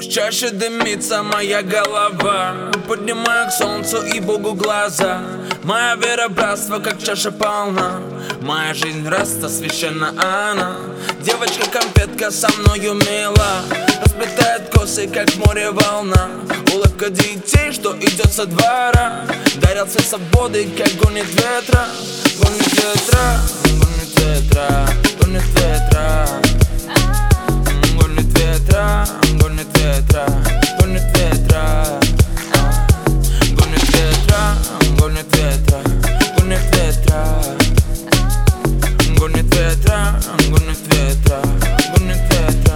Пусть чаще дымится моя голова, поднимаю к солнцу и Богу глаза. Моя вера в братство, как чаша полна. Моя жизнь раста, священна она. Девочка-конфетка со мною мила, расплетает косы, как в море волна. Улыбка детей, что идет со двора, дарят свет свободы, как гонит ветра. Гонит ветра, гонит ветра, гонит ветра. Гонит ветра, гонит ветра, гонит ветра. Гонит ветра, гонит ветра, гонит ветра. Гонит ветра, гонит ветра, гонит ветра.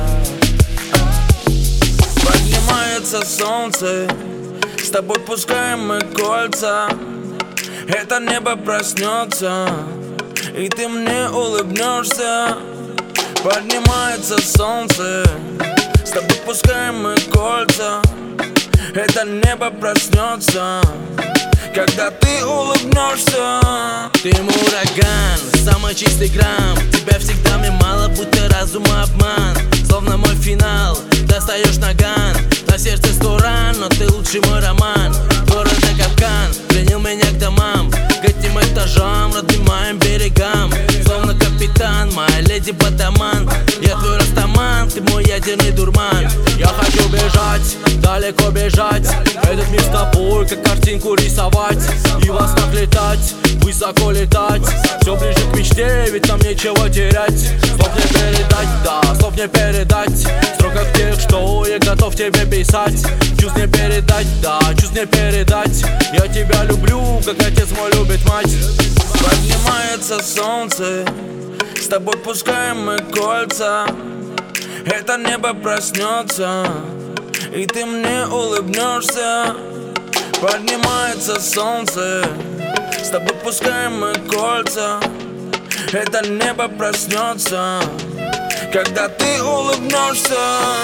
Поднимается солнце, с тобой пускаем мы кольца. Это небо проснется, и ты мне улыбнешься. Поднимается солнце, с тобой пускаем мы кольца. Это небо проснется, когда ты улыбнешься. Ты мой ураган, самый чистый грамм. Тебя всегда мне мало, будто разума обман. Словно мой финал, достаешь наган. На сердце 100 ран, но ты лучший мой роман. Города капкан, пленил меня к домам, к этим этажам, родным моим берегам. Словно капитан, моя леди Батаман. Я твой растаман, ты мой ядерный дурман. Я хочу бежать, далеко бежать, этот мир с тобой, как картинку рисовать. И во снах летать, высоко летать, все ближе к мечте, ведь нам нечего терять. Слов не передать, да, слов не передать, в строках тех, что я готов тебе писать. Чувств не передать, да, чувств не передать. Я тебя люблю, как отец мой любит мать. Поднимается солнце, с тобой пускаем мы кольца. Это небо проснется, и ты мне улыбнешься. Поднимается солнце, с тобой пускаем мы кольца. Это небо проснется, когда ты улыбнешься.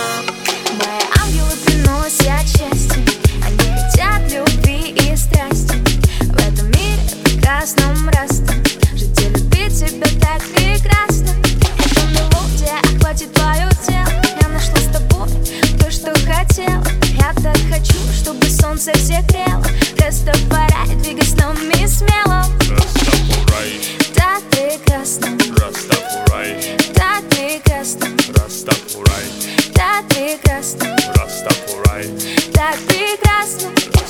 Мои ангелы приносят счастье, они хотят любви и страсти. В этом мире прекрасном растут, жить и любить тебя так прекрасно. Эта мелодия охватит твое тело. Я нашла с тобой то, что хотела. Я так хочу, чтобы солнце всех грело. Растафарай, двигай с нами смело. Растафарай, так прекрасно, Растафарай, так прекрасно, Растафарай, так прекрасно, Растафарай, так прекрасно.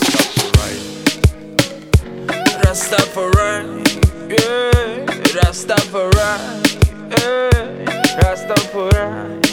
Rastafari, yeah, Rastafari, yeah, Rastafari.